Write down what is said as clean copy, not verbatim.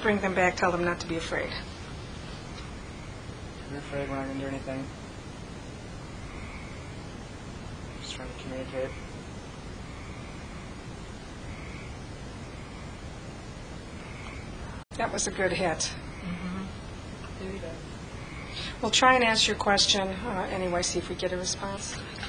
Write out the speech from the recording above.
bring them back, tell them not to be afraid. If you're afraid, we're not going to do anything. Just trying to communicate. That was a good hit. There you go. We'll try and answer your question anyway, see if we get a response.